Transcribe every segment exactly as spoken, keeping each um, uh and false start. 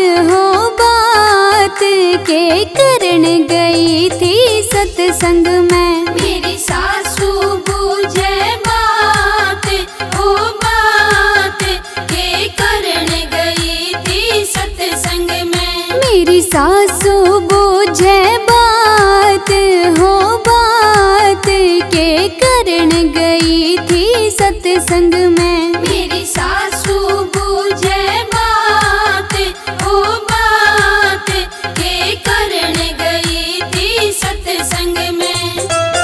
हो बात के करण गई थी सत्संग में। मेरी सासू बूझे बात हो बात के करण गई थी सत्संग में। मेरी सासू बूझे बात हो बात के करण गई थी सत्संग में। मेरी सासू बूझे बात हो बात के करण गई थी सत्संग में।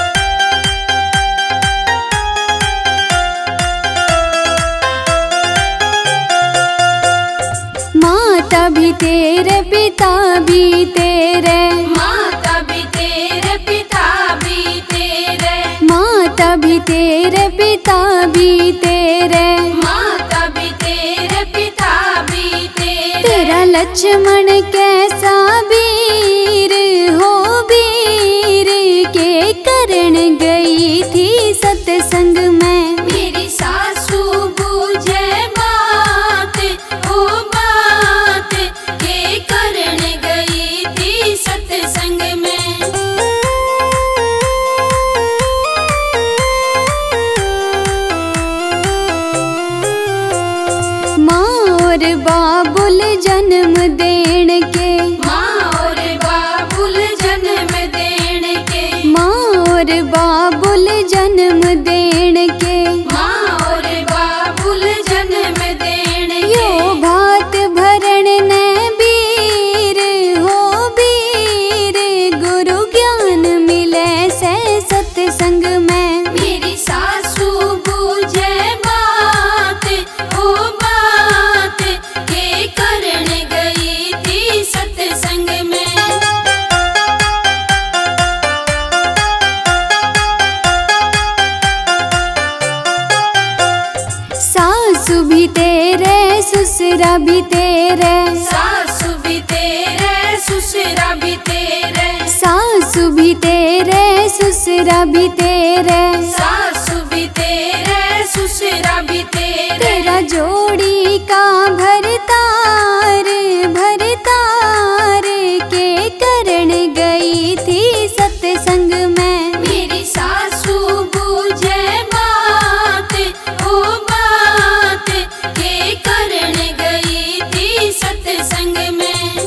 माता भी तेरे पिता भी तेरे, माता भी तेरे पिता भी तेरे, माता भी तेरे पिता भी तेरे, माता भी तेरे पिता भी तेरे। तेरा लक्ष्मण कैसा वीर हो वीर के करण गई थी सत्संग में। मेरी सासू बूझे बात हो बात के करण गई थी सत्संग में। माँ और बाबुल जन्म देण के, माँ और बाबुल जन्म देण के, माँ और बाबुल जन्म देण के, माँ और बाबुल जन्म देण यो के। भात भरण ने वीर हो वीर गुरु ज्ञान मिले से सत्संग में। मेरी सासू बूझे बात हो बात के करण गई थी सत्संग में। सासु भी तेरे ससुरा भी तेरे, सासू भी तेरे ससुरा भी तेरे, सासु भी तेरे ससुरा भी तेरे, सासू भी तेरे ससुरा भी तेरे। तेरा जोड़ी का भरतार भरतार के करण गई थी सत्संग में। मेरी सासू बूझे बात हो बात के करण गई थी सत्संग में।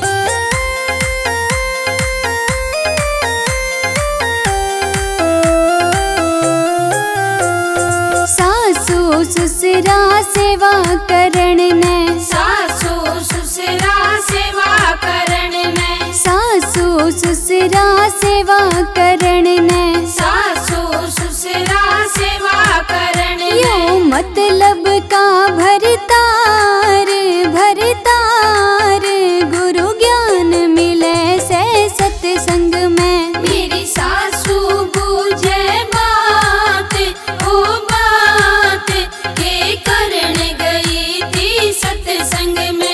सासु ससुरा सेवा करण ने, सासू ससुरा सेवा करण में, सासु ससुरा सेवा करण ने, सासू ससुरा सेवा करण यो में। मतलब का भरतार भरतार गुरु ज्ञान मिले से सत्संग में। मेरी सासू बूझे बात हो बात के करण गई थी सत्संग में।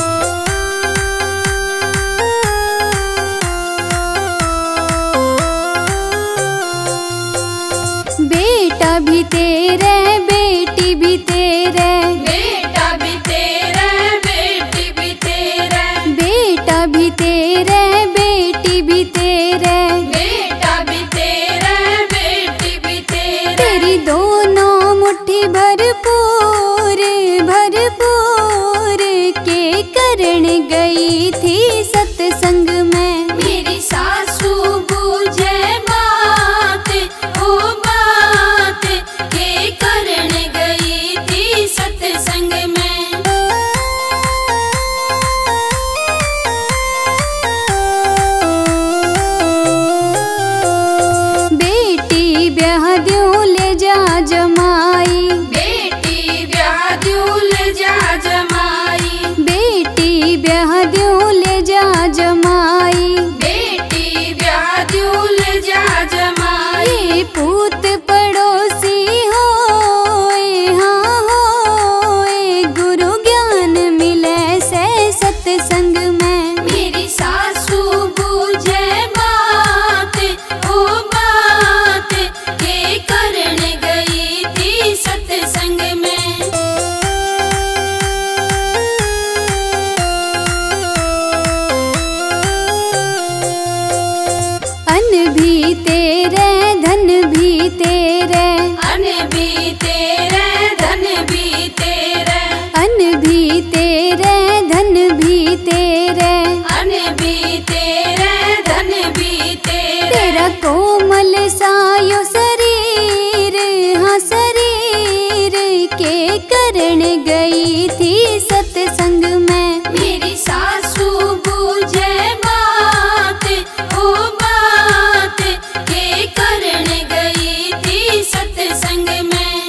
बेटा भी तेरे बेटी भी तेरे, बेटा भी तेरे बेटी भी तेरे, बेटा भी तेरे बेटी भी तेरे, बेटा भी तेरे बेटी भी तेरे। तेरी दोनों मुट्ठी भरपूर भरपूर के करण गई थी सत्संग में। मेरी सासू बूझे बात हो बात के करण गई थी सत्संग में। बेटी ब्याह द्यों ले जा जमाई, बेटी ब्याह द्यों ले जा जमाई, बेटी ब्याह द्यों ले जा जमाई, तेरे, अन भी तेरे धन भी तेरे, अन्न भी तेरे धन भी तेरे, अन भी तेरे धन भी तेरे। तेरा कोमल सायो शरीर, हाँ शरीर के करण गई थी सत्संग में। मेरी सासू बूझे बात ओ बात के करण गई थी सत्संग में।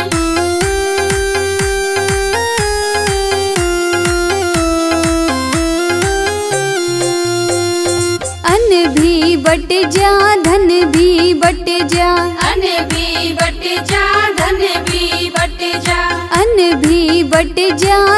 अन्न भी बट जा धन भी बट जा, अन भी बट जा धन भी बट जा, अन्न भी बट जा